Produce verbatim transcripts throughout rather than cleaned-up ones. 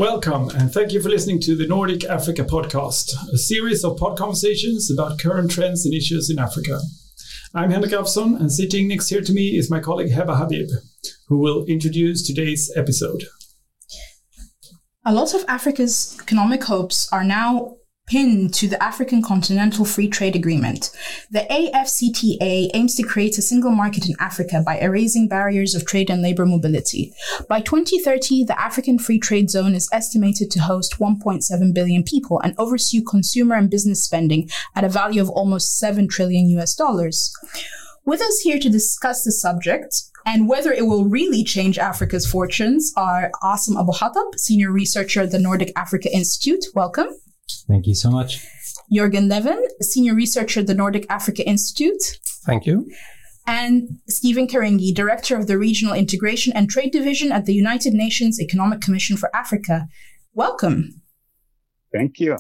Welcome, and thank you for listening to the Nordic Africa podcast, a series of pod conversations about current trends and issues in Africa. I'm Henrik Afson, and sitting next here to me is my colleague Heba Habib, who will introduce today's episode. A lot of Africa's economic hopes are now pinned to the African Continental Free Trade Agreement. The A F C T A aims to create a single market in Africa by erasing barriers of trade and labor mobility. By twenty thirty, the African Free Trade Zone is estimated to host one point seven billion people and oversee consumer and business spending at a value of almost seven trillion U S dollars. With us here to discuss the subject and whether it will really change Africa's fortunes are Asim Abu-Hatab, Senior Researcher at the Nordic Africa Institute. Welcome. Thank you so much. Jürgen Levin, Senior Researcher at the Nordic Africa Institute. Thank you. And Stephen Karingi, Director of the Regional Integration and Trade Division at the United Nations Economic Commission for Africa. Welcome. Thank you.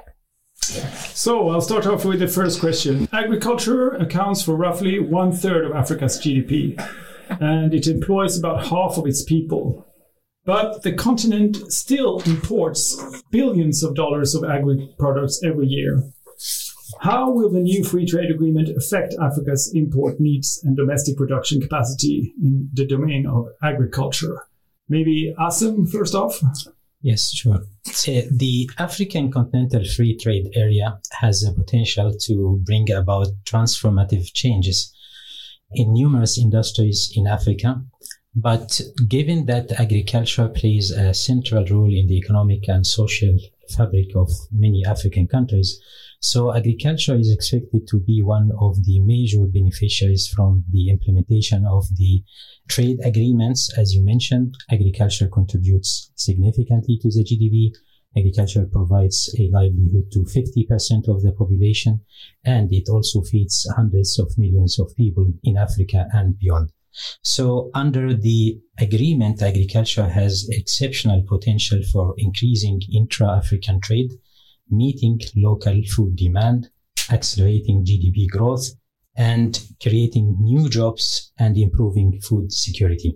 So I'll start off with the first question. Agriculture accounts for roughly one third of Africa's G D P, and it employs about half of its people. But the continent still imports billions of dollars of agri-products every year. How will the new free trade agreement affect Africa's import needs and domestic production capacity in the domain of agriculture? Maybe Asim first off? Yes, sure. So the African Continental Free Trade Area has the potential to bring about transformative changes in numerous industries in Africa. But given that agriculture plays a central role in the economic and social fabric of many African countries, so agriculture is expected to be one of the major beneficiaries from the implementation of the trade agreements. As you mentioned, agriculture contributes significantly to the G D P. Agriculture provides a livelihood to fifty percent of the population, and it also feeds hundreds of millions of people in Africa and beyond. So under the agreement, agriculture has exceptional potential for increasing intra-African trade, meeting local food demand, accelerating G D P growth, and creating new jobs and improving food security.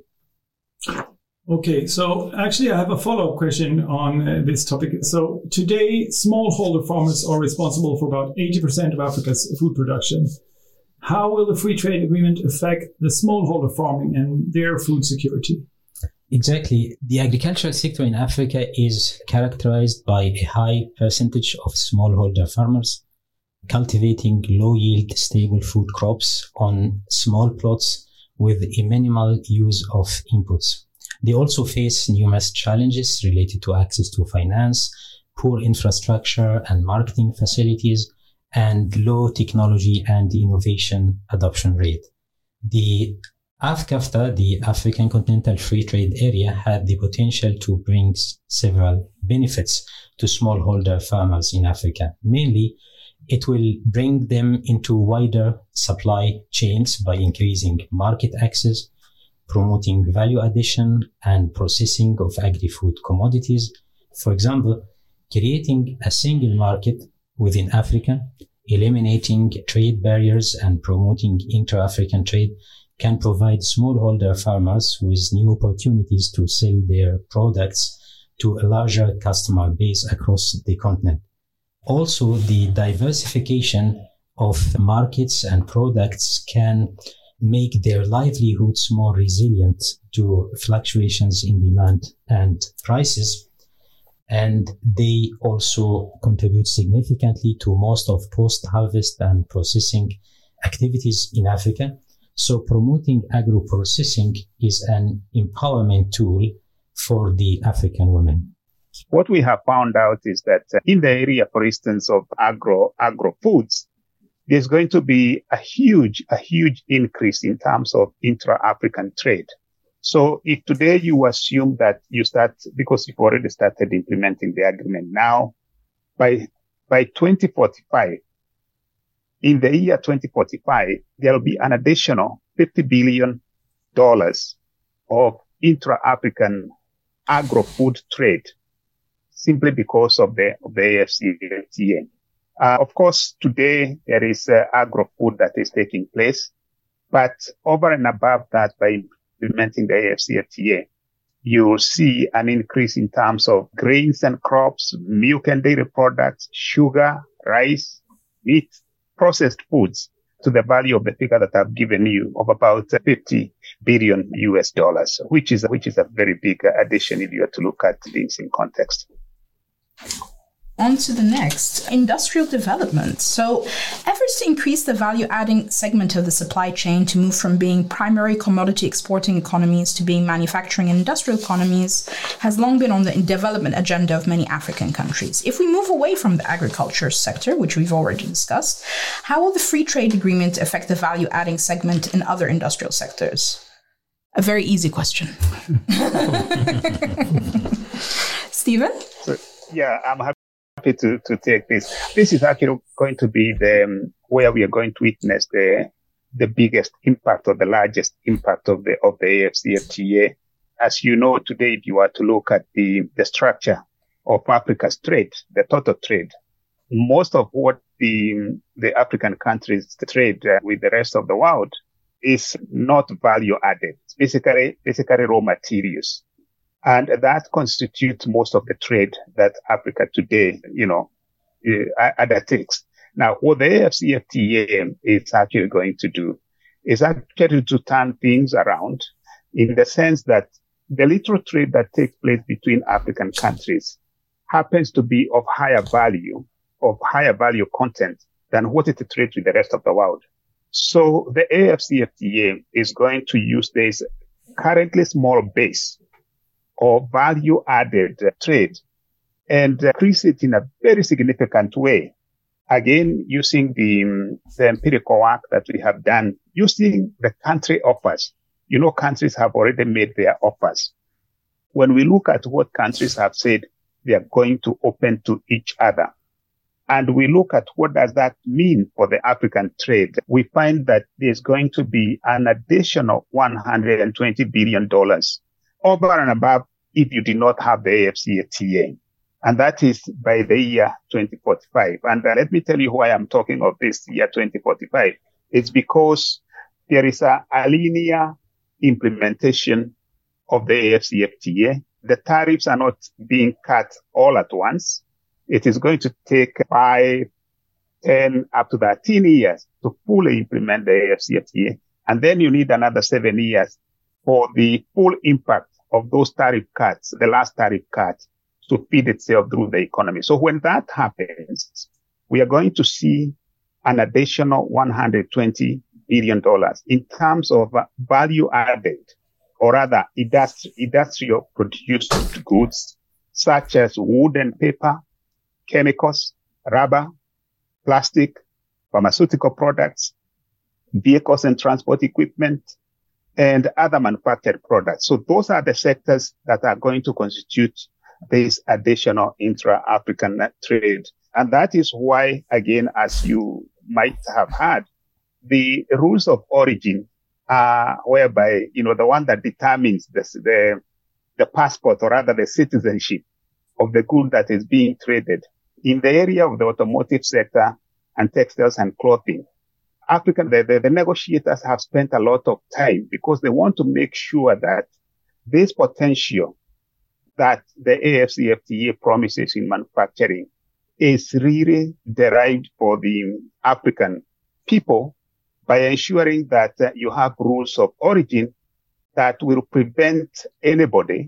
Okay, so actually I have a follow-up question on uh, this topic. So today, smallholder farmers are responsible for about eighty percent of Africa's food production. How will the free trade agreement affect the smallholder farming and their food security? Exactly. The agricultural sector in Africa is characterized by a high percentage of smallholder farmers cultivating low-yield, stable food crops on small plots with a minimal use of inputs. They also face numerous challenges related to access to finance, poor infrastructure and marketing facilities, and low technology and innovation adoption rate. The AfCFTA, the African Continental Free Trade Area, had the potential to bring several benefits to smallholder farmers in Africa. Mainly, it will bring them into wider supply chains by increasing market access, promoting value addition and processing of agri-food commodities. For example, creating a single market within Africa, eliminating trade barriers and promoting intra-African trade can provide smallholder farmers with new opportunities to sell their products to a larger customer base across the continent. Also, the diversification of markets and products can make their livelihoods more resilient to fluctuations in demand and prices. And they also contribute significantly to most of post-harvest and processing activities in Africa. So promoting agro-processing is an empowerment tool for the African women. What we have found out is that in the area, for instance, of agro, agro foods, there's going to be a huge, a huge increase in terms of intra-African trade. So if today you assume that you start, because you've already started implementing the agreement now, by, by twenty forty-five, in the year twenty forty-five, there will be an additional fifty billion dollars of intra-African agro-food trade simply because of the, of the A F C T A. Uh, of course, today there is uh, agro-food that is taking place, but over and above that, by implementing the A F C F T A, you'll see an increase in terms of grains and crops, milk and dairy products, sugar, rice, meat, processed foods, to the value of the figure that I've given you of about fifty billion U S dollars, which is, which is a very big addition if you are to look at things in context. On to the next, industrial development. So efforts to increase the value-adding segment of the supply chain to move from being primary commodity exporting economies to being manufacturing and industrial economies has long been on the development agenda of many African countries. If we move away from the agriculture sector, which we've already discussed, how will the free trade agreement affect the value-adding segment in other industrial sectors? A very easy question. Stephen? So, yeah, I'm happy. To, to take this. This is actually going to be the um, where we are going to witness the the biggest impact or the largest impact of the of the A F C F T A. As you know, today, if you are to look at the the structure of Africa's trade, the total trade, most of what the the African countries trade uh, with the rest of the world is not value added. It's basically basically raw materials. And that constitutes most of the trade that Africa today, you know, uh, undertakes. Now, what the A F C F T A is actually going to do is actually to turn things around in the sense that the little trade that takes place between African countries happens to be of higher value, of higher value content than what it trades with the rest of the world. So the A F C F T A is going to use this currently small base or value-added uh, trade and uh, increase it in a very significant way. Again, using the, um, the empirical work that we have done, using the country offers. You know, countries have already made their offers. When we look at what countries have said they are going to open to each other, and we look at what does that mean for the African trade, we find that there's going to be an additional one hundred twenty billion dollars over and above if you did not have the A F C F T A. And that is by the year twenty forty-five. And uh, let me tell you why I'm talking of this year twenty forty-five. It's because there is a, a linear implementation of the A F C F T A. The tariffs are not being cut all at once. It is going to take five, ten, up to thirteen years to fully implement the A F C F T A. And then you need another seven years for the full impact of those tariff cuts, the last tariff cut, to feed itself through the economy. So when that happens, we are going to see an additional one hundred twenty billion dollars in terms of uh, value added, or rather industri- industrial produced goods, such as wood and paper, chemicals, rubber, plastic, pharmaceutical products, vehicles and transport equipment, and other manufactured products. So those are the sectors that are going to constitute this additional intra-African trade. And that is why, again, as you might have heard, the rules of origin are whereby, you know, the one that determines the, the, the passport, or rather the citizenship of the good that is being traded. In the area of the automotive sector and textiles and clothing, African, the, the, the negotiators have spent a lot of time because they want to make sure that this potential that the A F C F T A promises in manufacturing is really derived for the African people by ensuring that uh, you have rules of origin that will prevent anybody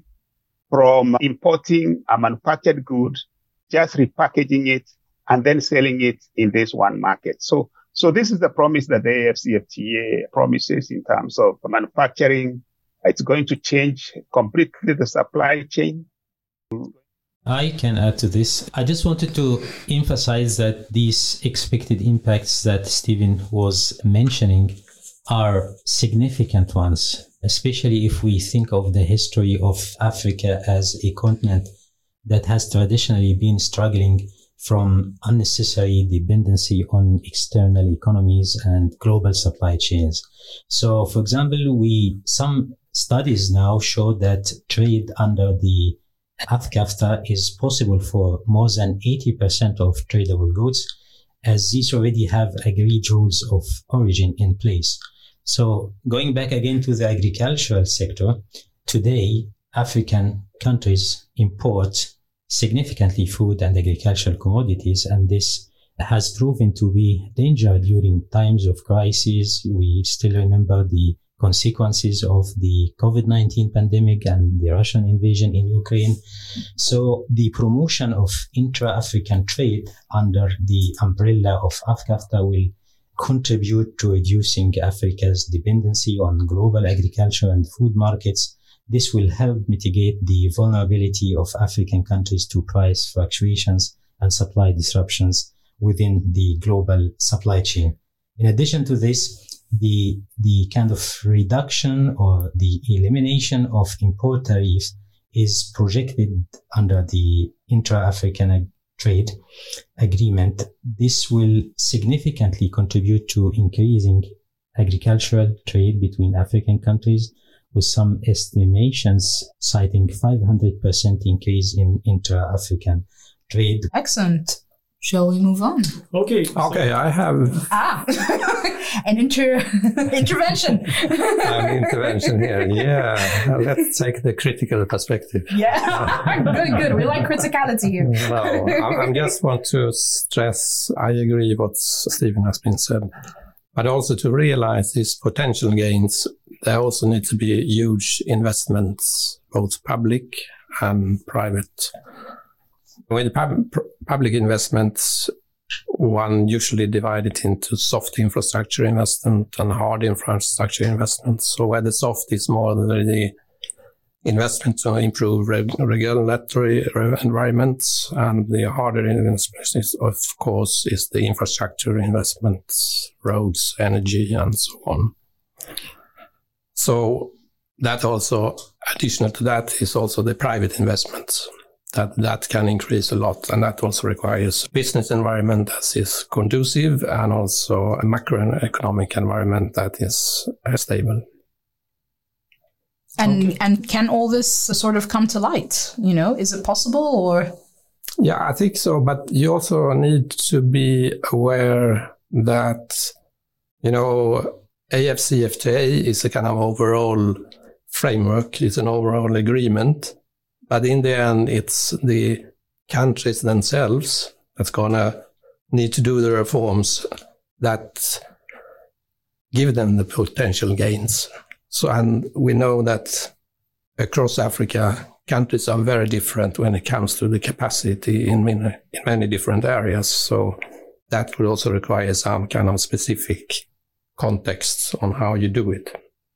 from importing a manufactured good, just repackaging it and then selling it in this one market. So So this is the promise that the A F C F T A promises in terms of manufacturing. It's going to change completely the supply chain. I can add to this. I just wanted to emphasize that these expected impacts that Stephen was mentioning are significant ones, especially if we think of the history of Africa as a continent that has traditionally been struggling from unnecessary dependency on external economies and global supply chains. So, for example, we some studies now show that trade under the AFCAFTA is possible for more than eighty percent of tradable goods, as these already have agreed rules of origin in place. So, going back again to the agricultural sector, today, African countries import significantly food and agricultural commodities, and this has proven to be dangerous during times of crisis. We still remember the consequences of the COVID nineteen pandemic and the Russian invasion in Ukraine. So the promotion of intra-African trade under the umbrella of AfCFTA will contribute to reducing Africa's dependency on global agriculture and food markets. This will help mitigate the vulnerability of African countries to price fluctuations and supply disruptions within the global supply chain. In addition to this, the the kind of reduction or the elimination of import tariffs is projected under the intra-African trade agreement. This will significantly contribute to increasing agricultural trade between African countries, with some estimations citing five hundred percent increase in intra-African trade. Excellent. Shall we move on? Okay. Okay, I have Ah, an inter intervention. an intervention here. Yeah, let's take the critical perspective. Yeah, good, good. We like criticality here. No, I, I just want to stress, I agree what Stephen has been said, but also to realize these potential gains, there also need to be huge investments, both public and private. With pub- public investments, one usually divides it into soft infrastructure investment and hard infrastructure investments. So where the soft is more the investment to improve reg- regulatory environments, and the harder investment is, of course, is the infrastructure investments, roads, energy, and so on. So that also, additional to that, is also the private investments. That that can increase a lot, and that also requires business environment that is conducive and also a macroeconomic environment that is uh, stable. And Okay. and can all this sort of come to light? You know, is it possible or? Yeah, I think so. But you also need to be aware that, you know, A F C F T A is a kind of overall framework. It's an overall agreement. But in the end, it's the countries themselves that's going to need to do the reforms that give them the potential gains. So, and we know that across Africa, countries are very different when it comes to the capacity in many, in many different areas. So that will also require some kind of specific context on how you do it.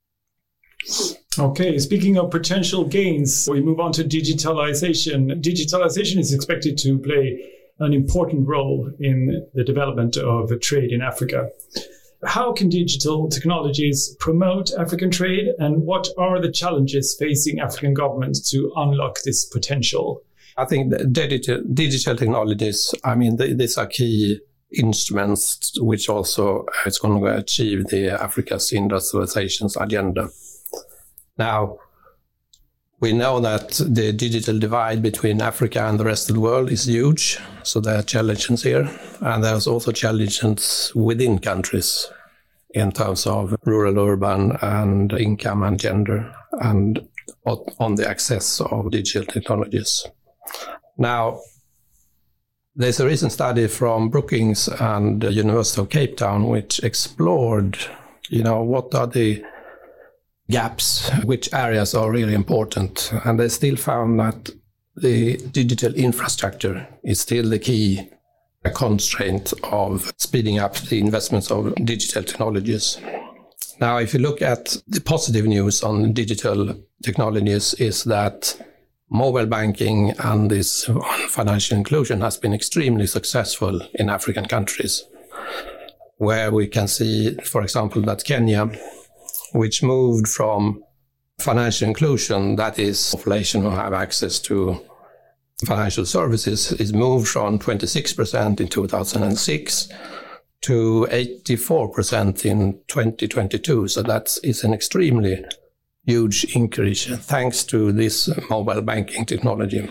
Okay, speaking of potential gains, we move on to digitalization. Digitalization is expected to play an important role in the development of trade in Africa. How can digital technologies promote African trade, and what are the challenges facing African governments to unlock this potential? I think the digital, digital technologies, I mean, they, these are key instruments which also is going to achieve the Africa's industrialization's agenda. Now, we know that the digital divide between Africa and the rest of the world is huge, so there are challenges here. And there's also challenges within countries in terms of rural, urban, and income and gender, and on the access of digital technologies. Now, there's a recent study from Brookings and the University of Cape Town which explored, you know, what are the gaps, which areas are really important. And they still found that the digital infrastructure is still the key constraint of speeding up the investments of digital technologies. Now, if you look at the positive news on digital technologies is that mobile banking and this financial inclusion has been extremely successful in African countries, where we can see, for example, that Kenya, which moved from financial inclusion, that is, population who have access to financial services, is moved from twenty-six percent in two thousand six to eighty-four percent in twenty twenty-two. So that is an extremely huge increase thanks to this mobile banking technology.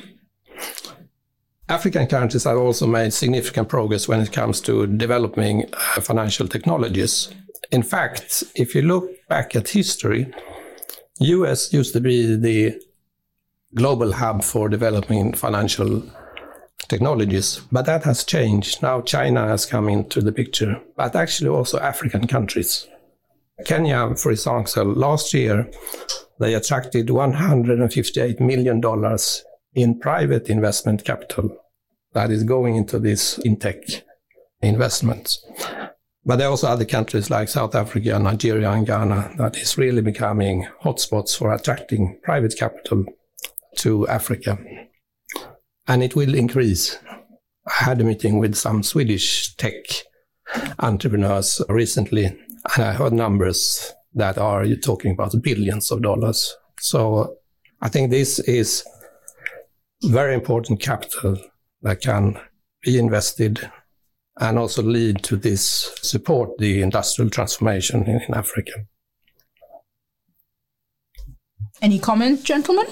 African countries have also made significant progress when it comes to developing uh, financial technologies. In fact, if you look back at history, U S used to be the global hub for developing financial technologies. But that has changed. Now China has come into the picture, but actually also African countries. Kenya, for example, last year, they attracted one hundred fifty-eight million dollars in private investment capital that is going into this in tech investments. But there are also other countries like South Africa, Nigeria, and Ghana that is really becoming hotspots for attracting private capital to Africa. And it will increase. I had a meeting with some Swedish tech entrepreneurs recently, and I heard numbers that are, you're talking about billions of dollars. So I think this is very important capital that can be invested and also lead to this, support the industrial transformation in, in Africa. Any comment, gentlemen?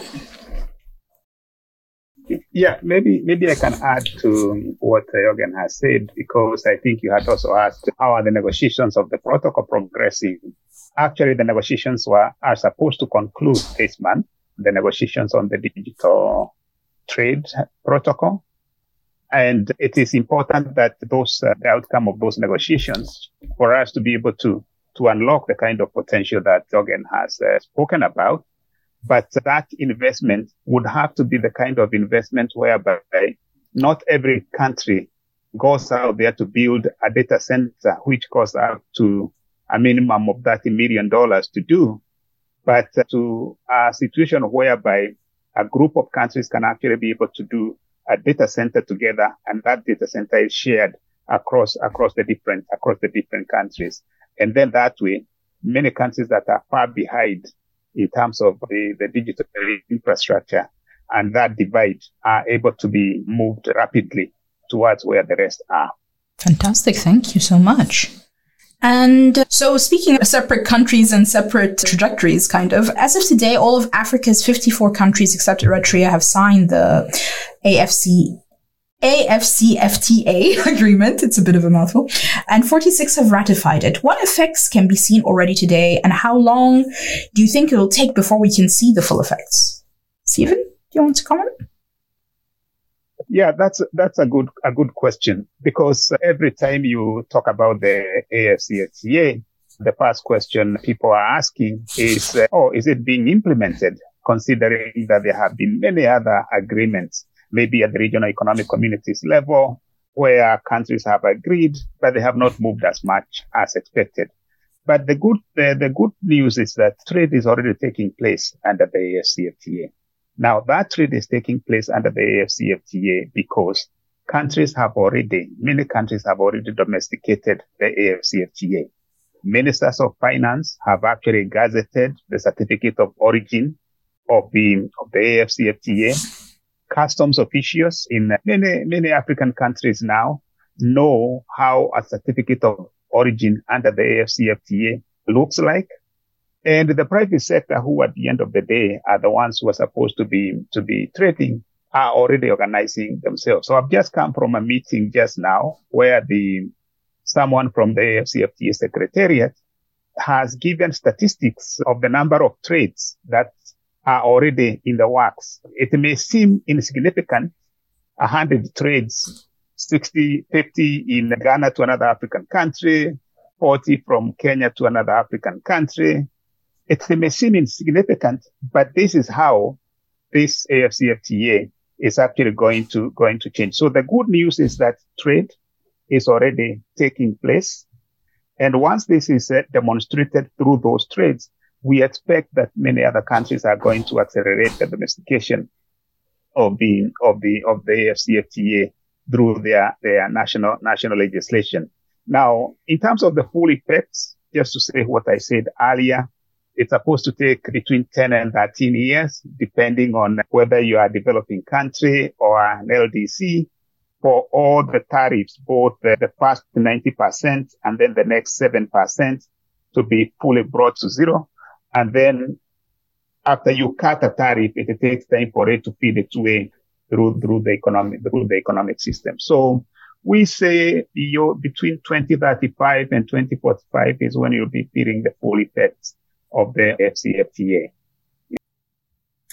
Yeah, maybe maybe I can add to what Jürgen has said, because I think you had also asked how are the negotiations of the protocol progressing. Actually, the negotiations were are supposed to conclude this month, the negotiations on the digital trade protocol. And it is important that those uh, the outcome of those negotiations for us to be able to to unlock the kind of potential that Jürgen has uh, spoken about. But that investment would have to be the kind of investment whereby not every country goes out there to build a data center, which costs up to a minimum of thirty million dollars to do, but to a situation whereby a group of countries can actually be able to do a data center together, and that data center is shared across across the different across the different countries. And then that way, many countries that are far behind in terms of the, the digital infrastructure and that divide are able to be moved rapidly towards where the rest are. Fantastic. Thank you so much. And so speaking of separate countries and separate trajectories, kind of, as of today, all of Africa's fifty-four countries except Eritrea have signed the A F C A F C F T A agreement. It's a bit of a mouthful. And forty-six have ratified it. What effects can be seen already today, and how long do you think it'll take before we can see the full effects? Stephen, do you want to comment? Yeah, that's that's a good a good question, because every time you talk about the A F C F T A, the first question people are asking is, uh, oh, is it being implemented? Considering that there have been many other agreements, maybe at the regional economic communities level, where countries have agreed, but they have not moved as much as expected. But the good the, the good news is that trade is already taking place under the A F C F T A. Now, that trade is taking place under the A F C F T A because countries have already, many countries have already domesticated the A F C F T A. Ministers of Finance have actually gazetted the certificate of origin of the, of the A F C F T A. Customs officials in many, many African countries now know how a certificate of origin under the A F C F T A looks like. And the private sector, who at the end of the day are the ones who are supposed to be, to be trading, are already organizing themselves. So I've just come from a meeting just now where the, someone from the A F C F T A Secretariat has given statistics of the number of trades that are already in the works. It may seem insignificant, a hundred trades, sixty, fifty in Ghana to another African country, forty from Kenya to another African country. It may seem insignificant, but this is how this A F C F T A is actually going to, going to change. So the good news is that trade is already taking place. And once this is uh, demonstrated through those trades, we expect that many other countries are going to accelerate the domestication of the, of the, of the A F C F T A through their, their national, national legislation. Now, in terms of the full effects, just to say what I said earlier, it's supposed to take between ten and thirteen years, depending on whether you are a developing country or an L D C, for all the tariffs, both the, the first ninety percent and then the next seven percent to be fully brought to zero. And then after you cut a tariff, it takes time for it to feed its way through, through the economic, through the economic system. So we say you between twenty thirty-five and twenty forty-five is when you'll be feeling the full effects of the A F C F T A.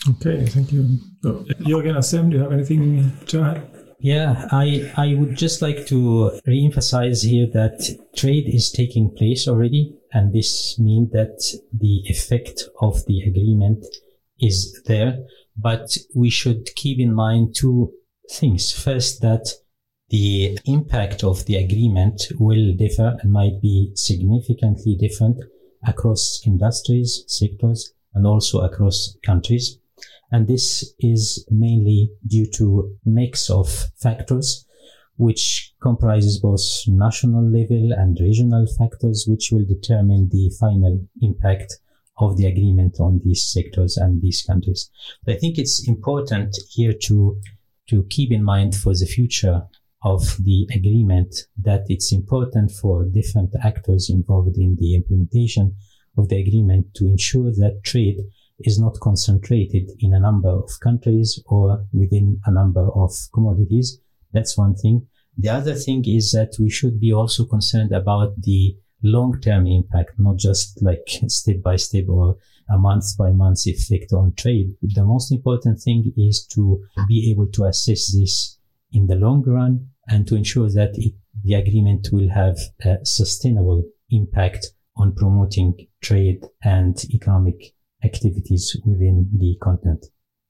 Okay, thank you. Oh, Jürgen, Assem, do you have anything to add? Yeah, I, I would just like to re-emphasize here that trade is taking place already, and this means that the effect of the agreement is there. But we should keep in mind two things. First, that the impact of the agreement will differ and might be significantly different across industries, sectors, and also across countries. And this is mainly due to a mix of factors, which comprises both national level and regional factors, which will determine the final impact of the agreement on these sectors and these countries. But I think it's important here to, to keep in mind for the future of the agreement that it's important for different actors involved in the implementation of the agreement to ensure that trade is not concentrated in a number of countries or within a number of commodities. That's one thing. The other thing is that we should be also concerned about the long-term impact, not just like step by step or a month by month effect on trade. The most important thing is to be able to assess this in the long run and to ensure that it, the agreement will have a sustainable impact on promoting trade and economic activities within the continent.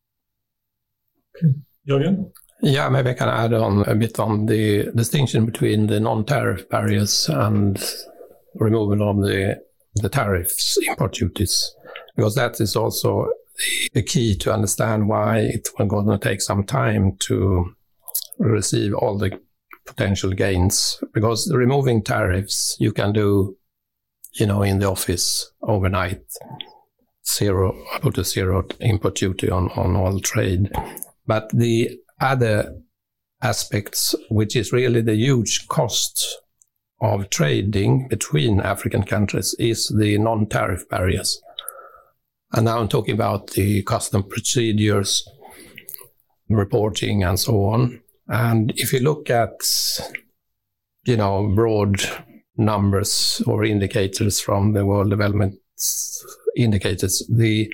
Okay. Jürgen? Yeah, maybe I can add on a bit on the distinction between the non-tariff barriers and removal of the, the tariffs, import duties, because that is also the key to understand why it's going to take some time to receive all the potential gains. Because removing tariffs, you can do, you know, in the office overnight. Zero, put a zero import duty on, on all trade. But the other aspects, which is really the huge cost of trading between African countries, is the non-tariff barriers. And now I'm talking about the custom procedures, reporting, and so on. And if you look at, you know, broad numbers or indicators from the World Development Indicators, the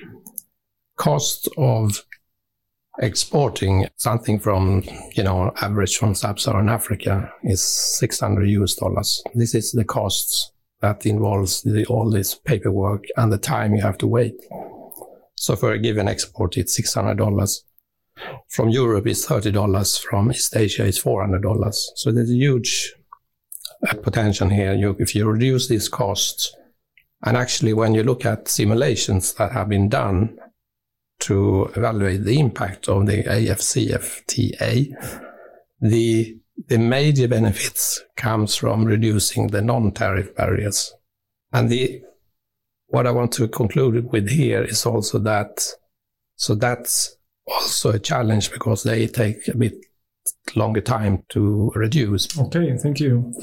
cost of exporting something from, you know, average from sub-Saharan Africa is six hundred U S dollars. This is the costs that involves the, all this paperwork and the time you have to wait. So for a given export, it's six hundred dollars. From Europe, it's thirty dollars. From East Asia, it's four hundred dollars. So there's a huge uh, potential here. You, if you reduce these costs, and actually when you look at simulations that have been done to evaluate the impact of the A F C F T A, the, the major benefits comes from reducing the non-tariff barriers. And the what I want to conclude with here is also that, so that's also a challenge because they take a bit longer time to reduce. Okay, thank you.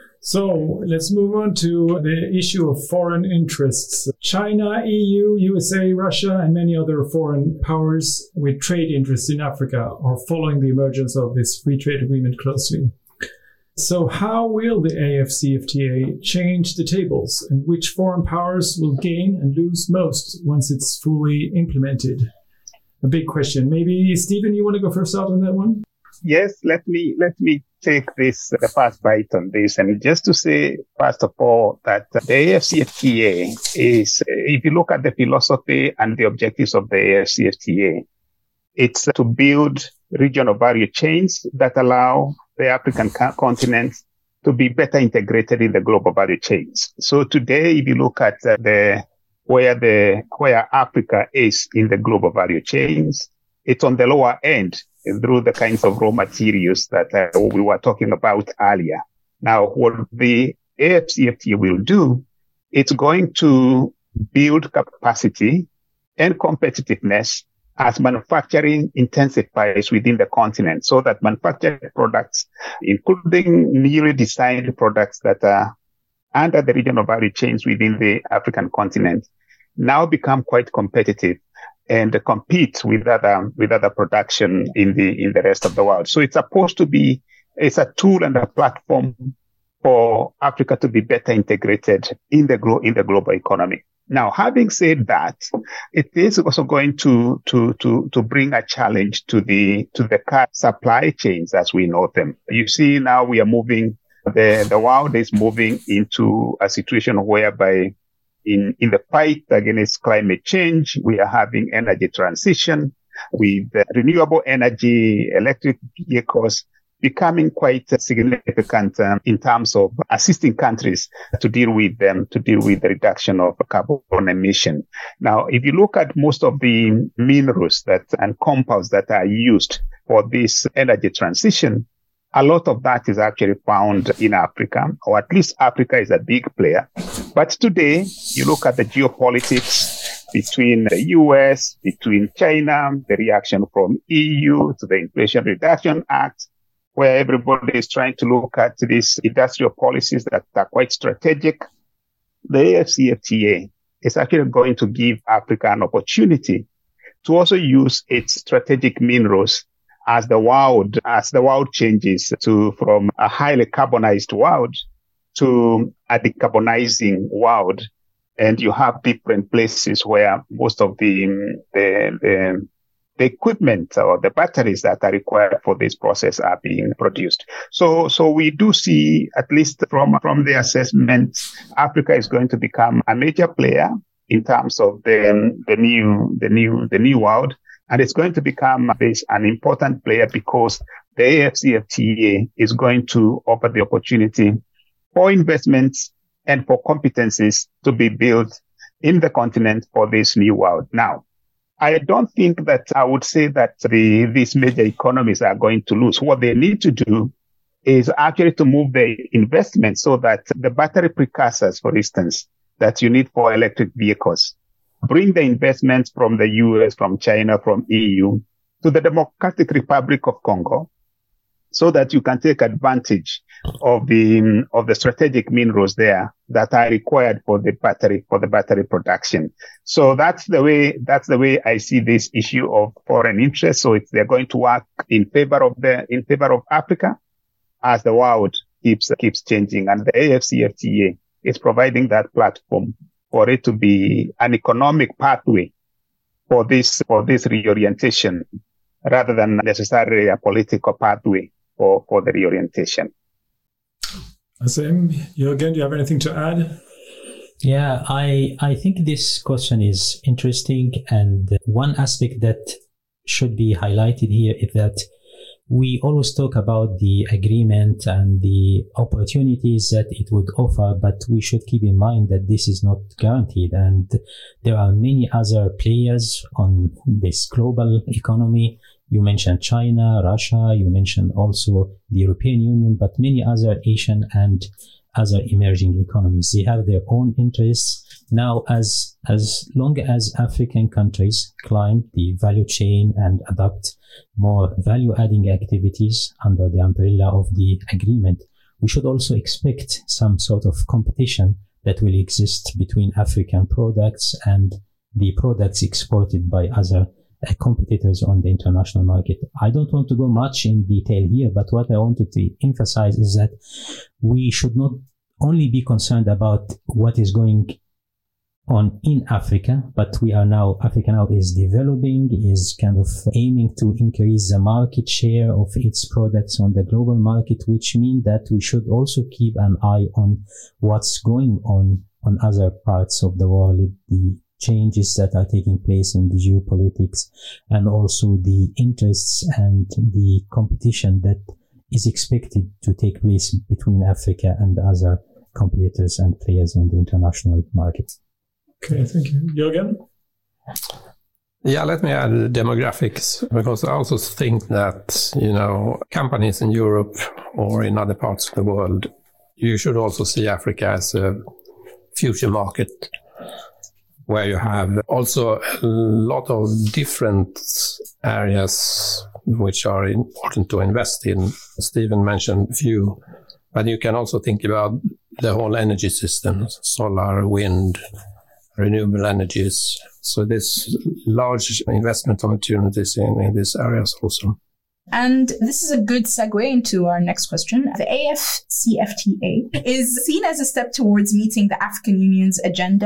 So let's move on to the issue of foreign interests. China, E U, U S A, Russia, and many other foreign powers with trade interests in Africa are following the emergence of this free trade agreement closely. So how will the A F C F T A change the tables, and which foreign powers will gain and lose most once it's fully implemented? A big question. Maybe, Stephen, you want to go first out on that one? Yes, let me let me take this the first bite on this, and just to say first of all that the A F C F T A is, if you look at the philosophy and the objectives of the A F C F T A, it's to build regional value chains that allow the African continent to be better integrated in the global value chains. So today, if you look at uh, the where the where Africa is in the global value chains, it's on the lower end through the kinds of raw materials that uh, we were talking about earlier. Now, what the A F C F T A will do, it's going to build capacity and competitiveness as manufacturing intensifies within the continent, so that manufactured products, including newly designed products that are under the regional value chains within the African continent, now become quite competitive and compete with other with other production in the in the rest of the world. So it's supposed to be it's a tool and a platform for Africa to be better integrated in the glo- in the global economy. Now, having said that, it is also going to, to, to, to bring a challenge to the, to the current supply chains as we know them. You see, now we are moving, the, the world is moving into a situation whereby in, in the fight against climate change, we are having energy transition with renewable energy, electric vehicles becoming quite significant um, in terms of assisting countries to deal with them, to deal with the reduction of carbon emission. Now, if you look at most of the minerals that and compounds that are used for this energy transition, a lot of that is actually found in Africa, or at least Africa is a big player. But today, you look at the geopolitics between the U S, between China, the reaction from E U to the Inflation Reduction Act, where everybody is trying to look at these industrial policies that are quite strategic. The A F C F T A is actually going to give Africa an opportunity to also use its strategic minerals as the world, as the world changes to from a highly carbonized world to a decarbonizing world. And you have different places where most of the, the, the The equipment or the batteries that are required for this process are being produced. So, so we do see, at least from, from the assessment, Africa is going to become a major player in terms of the, the new, the new, the new world. And it's going to become this, an important player because the A F C F T A is going to offer the opportunity for investments and for competencies to be built in the continent for this new world. Now, I don't think that I would say that the, these major economies are going to lose. What they need to do is actually to move the investment so that the battery precursors, for instance, that you need for electric vehicles, bring the investments from the U S, from China, from E U to the Democratic Republic of Congo so that you can take advantage of the, of the strategic minerals there that are required for the battery, for the battery production. So that's the way, that's the way I see this issue of foreign interest. So it's, they're going to work in favor of the, in favor of Africa as the world keeps, keeps changing. And the A F C F T A is providing that platform for it to be an economic pathway for this, for this reorientation rather than necessarily a political pathway for, for the reorientation. Asim, Jürgen, do you have anything to add? Yeah, I I think this question is interesting, and one aspect that should be highlighted here is that we always talk about the agreement and the opportunities that it would offer, but we should keep in mind that this is not guaranteed, and there are many other players on this global economy. You mentioned China, Russia, you mentioned also the European Union, but many other Asian and other emerging economies. They have their own interests. Now, as, as long as African countries climb the value chain and adopt more value-adding activities under the umbrella of the agreement, we should also expect some sort of competition that will exist between African products and the products exported by other Uh, competitors on the international market. I don't want to go much in detail here, but what I wanted to emphasize is that we should not only be concerned about what is going on in Africa, but we are now, Africa now is developing, is kind of aiming to increase the market share of its products on the global market, which means that we should also keep an eye on what's going on on other parts of the world, the changes that are taking place in the geopolitics, and also the interests and the competition that is expected to take place between Africa and other competitors and players on the international market. Okay, thank you. Jürgen? Yeah, let me add demographics, because I also think that, you know, companies in Europe or in other parts of the world, you should also see Africa as a future market, where you have also a lot of different areas which are important to invest in. Stephen mentioned a few, but you can also think about the whole energy system, solar, wind, renewable energies. So there's large investment opportunities in, in these areas also. And this is a good segue into our next question. The A F C F T A is seen as a step towards meeting the African Union's agenda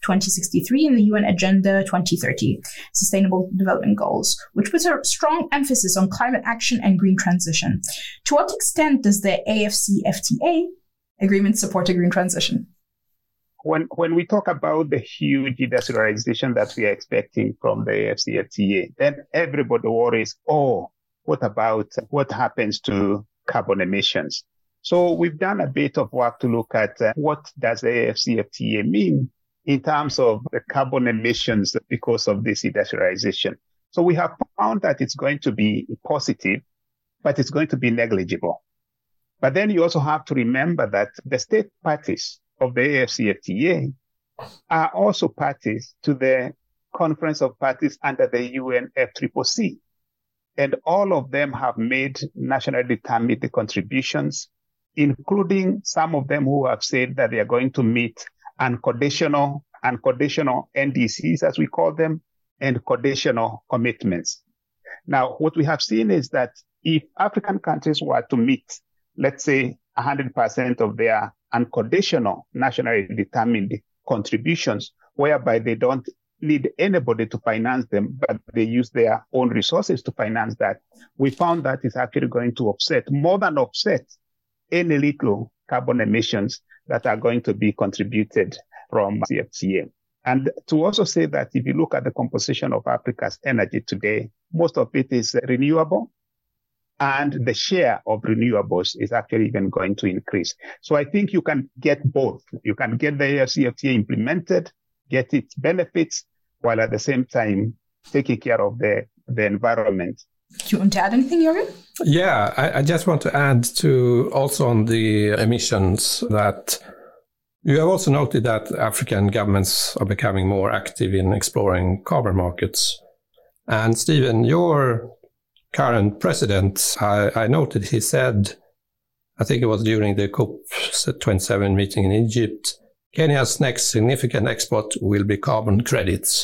twenty sixty-three and the U N Agenda twenty thirty, Sustainable Development Goals, which puts a strong emphasis on climate action and green transition. To what extent does the A F C F T A agreement support a green transition? When when we talk about the huge industrialization that we are expecting from the A F C F T A, then everybody worries, oh, what about what happens to carbon emissions? So we've done a bit of work to look at uh, what does the A F C F T A mean in terms of the carbon emissions because of this industrialization. So we have found that it's going to be positive, but it's going to be negligible. But then you also have to remember that the state parties of the A F C F T A are also parties to the Conference of Parties under the U N F C C C. And all of them have made nationally determined contributions, including some of them who have said that they are going to meet unconditional, unconditional N D Cs, as we call them, and conditional commitments. Now, what we have seen is that if African countries were to meet, let's say, one hundred percent of their unconditional nationally determined contributions, whereby they don't need anybody to finance them, but they use their own resources to finance that, we found that it's actually going to offset, more than offset, any little carbon emissions that are going to be contributed from C F T A. And to also say that if you look at the composition of Africa's energy today, most of it is renewable, and the share of renewables is actually even going to increase. So I think you can get both. You can get the A F C F T A implemented, get its benefits, while at the same time taking care of the, the environment. Do you want to add anything, Jürgen? Yeah, I, I just want to add to also on the emissions that you have also noted that African governments are becoming more active in exploring carbon markets. And Stephen, your current president, I, I noted he said, I think it was during the COP twenty-seven meeting in Egypt, Kenya's next significant export will be carbon credits.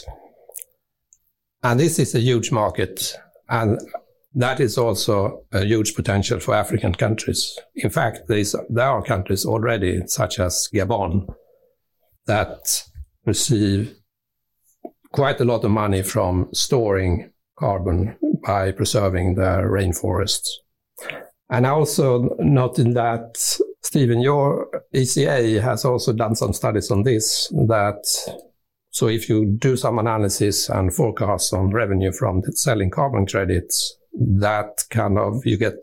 And this is a huge market. And that is also a huge potential for African countries. In fact, there, is, there are countries already, such as Gabon, that receive quite a lot of money from storing carbon by preserving their rainforests. And I also noted that, Stephen, your E C A has also done some studies on this, that so if you do some analysis and forecasts on revenue from selling carbon credits, that kind of, you get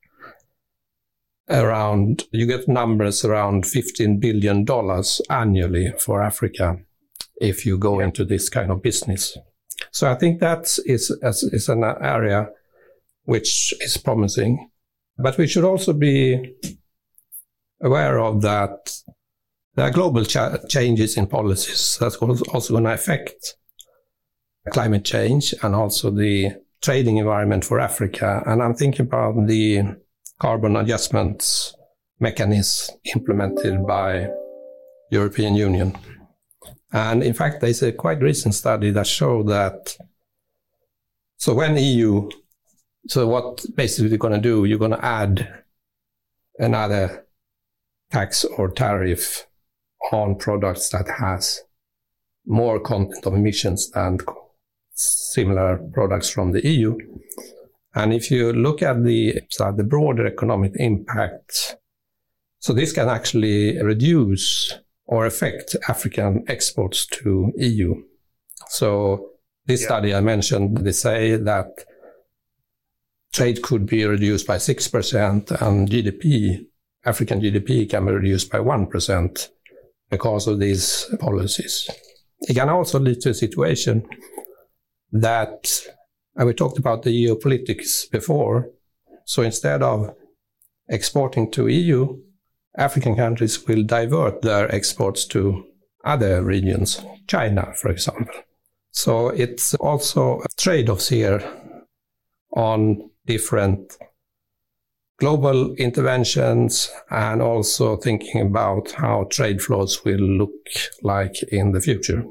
around, you get numbers around fifteen billion dollars annually for Africa if you go into this kind of business. So I think that is, is an area which is promising. But we should also be aware of that there are global cha- changes in policies that's also going to affect climate change and also the trading environment for Africa. And I'm thinking about the carbon adjustments mechanism implemented by European Union. And in fact, there's a quite recent study that showed that, so when E U, so what basically you're going to do, you're going to add another tax or tariff on products that has more content of emissions than similar products from the E U. And if you look at the, so the broader economic impact, so this can actually reduce or affect African exports to E U. So this yeah. study I mentioned, they say that trade could be reduced by six percent and G D P, African G D P can be reduced by one percent because of these policies. It can also lead to a situation that, and we talked about the geopolitics before, so instead of exporting to E U, African countries will divert their exports to other regions, China, for example. So it's also trade-offs here on different global interventions and also thinking about how trade flows will look like in the future.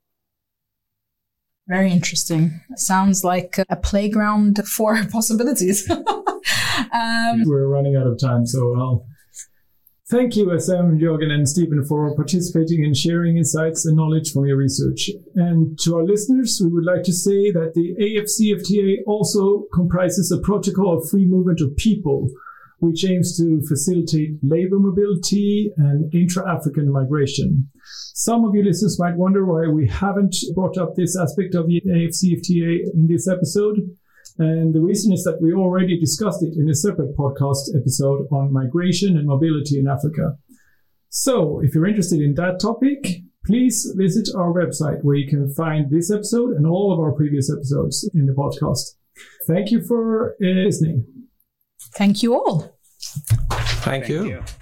Very interesting. Sounds like a playground for possibilities. um, We're running out of time, so I'll Thank you, S M, Jürgen, and Stephen, for participating and sharing insights and knowledge from your research. And to our listeners, we would like to say that the A F C F T A also comprises a protocol of free movement of people, which aims to facilitate labor mobility and intra-African migration. Some of you listeners might wonder why we haven't brought up this aspect of the A F C F T A in this episode. And the reason is that we already discussed it in a separate podcast episode on migration and mobility in Africa. So if you're interested in that topic, please visit our website where you can find this episode and all of our previous episodes in the podcast. Thank you for uh, listening. Thank you all. Thank you. Thank you.